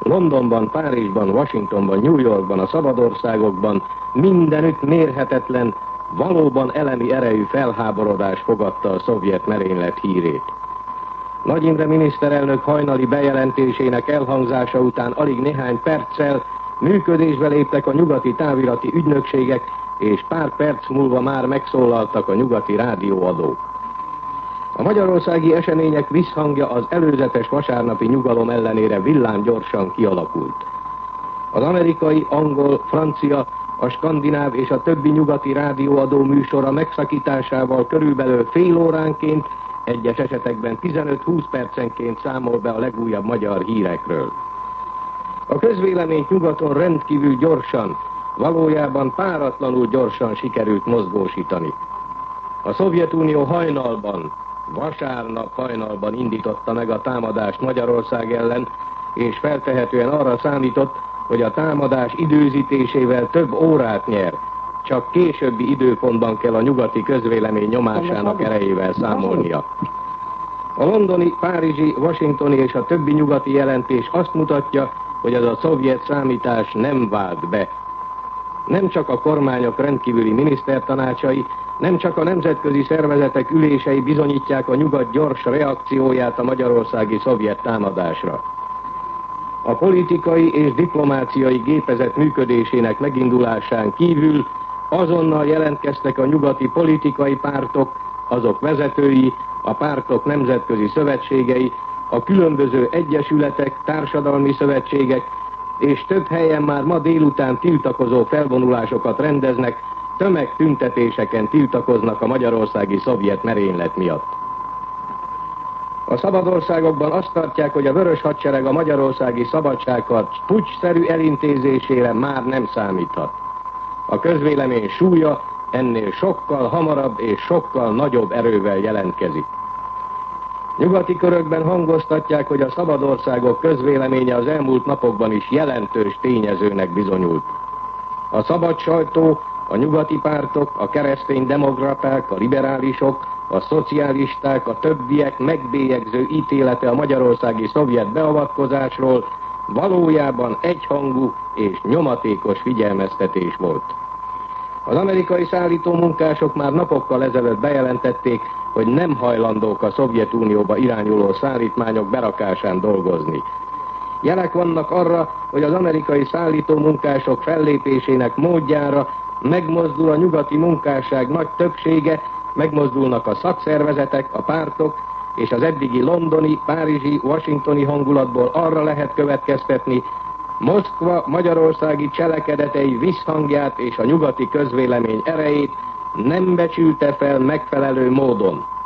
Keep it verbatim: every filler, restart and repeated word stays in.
Londonban, Párizsban, Washingtonban, New Yorkban, a szabadországokban mindenütt mérhetetlen, valóban elemi erejű felháborodás fogadta a szovjet merénylet hírét. Nagy Imre miniszterelnök hajnali bejelentésének elhangzása után alig néhány perccel működésbe léptek a nyugati távirati ügynökségek, és pár perc múlva már megszólaltak a nyugati rádióadók. A magyarországi események visszhangja az előzetes vasárnapi nyugalom ellenére villámgyorsan kialakult. Az amerikai, angol, francia, a skandináv és a többi nyugati rádióadó műsora megszakításával körülbelül fél óránként, egyes esetekben tizenöt-húsz percenként számol be a legújabb magyar hírekről. A közvéleményt nyugaton rendkívül gyorsan, valójában páratlanul gyorsan sikerült mozgósítani. A Szovjetunió hajnalban, vasárnap hajnalban indította meg a támadást Magyarország ellen, és feltehetően arra számított, hogy a támadás időzítésével több órát nyer, csak későbbi időpontban kell a nyugati közvélemény nyomásának erejével számolnia. A londoni, párizsi, washingtoni és a többi nyugati jelentés azt mutatja, hogy ez a szovjet számítás nem vált be. Nem csak a kormányok rendkívüli minisztertanácsai, nem csak a nemzetközi szervezetek ülései bizonyítják a nyugat gyors reakcióját a magyarországi szovjet támadásra. A politikai és diplomáciai gépezet működésének megindulásán kívül azonnal jelentkeztek a nyugati politikai pártok, azok vezetői, a pártok nemzetközi szövetségei, a különböző egyesületek, társadalmi szövetségek, és több helyen már ma délután tiltakozó felvonulásokat rendeznek, tömegtüntetéseken tiltakoznak a magyarországi szovjet merénylet miatt. A szabadországokban azt tartják, hogy a vörös hadsereg a magyarországi szabadságharc puccsszerű elintézésére már nem számíthat. A közvélemény súlya ennél sokkal hamarabb és sokkal nagyobb erővel jelentkezik. Nyugati körökben hangoztatják, hogy a szabadországok közvéleménye az elmúlt napokban is jelentős tényezőnek bizonyult. A szabad sajtó, a nyugati pártok, a keresztény demokraták, a liberálisok, a szocialisták, a többiek megbélyegző ítélete a magyarországi szovjet beavatkozásról valójában egyhangú és nyomatékos figyelmeztetés volt. Az amerikai szállító munkások már napokkal ezelőtt bejelentették, hogy nem hajlandók a Szovjetunióba irányuló szállítmányok berakásán dolgozni. Jelek vannak arra, hogy az amerikai szállító munkások fellépésének módjára megmozdul a nyugati munkásság nagy többsége, megmozdulnak a szakszervezetek, a pártok, és az eddigi londoni, párizsi, washingtoni hangulatból arra lehet következtetni, Moszkva magyarországi cselekedetei visszhangját és a nyugati közvélemény erejét nem becsülte fel megfelelő módon.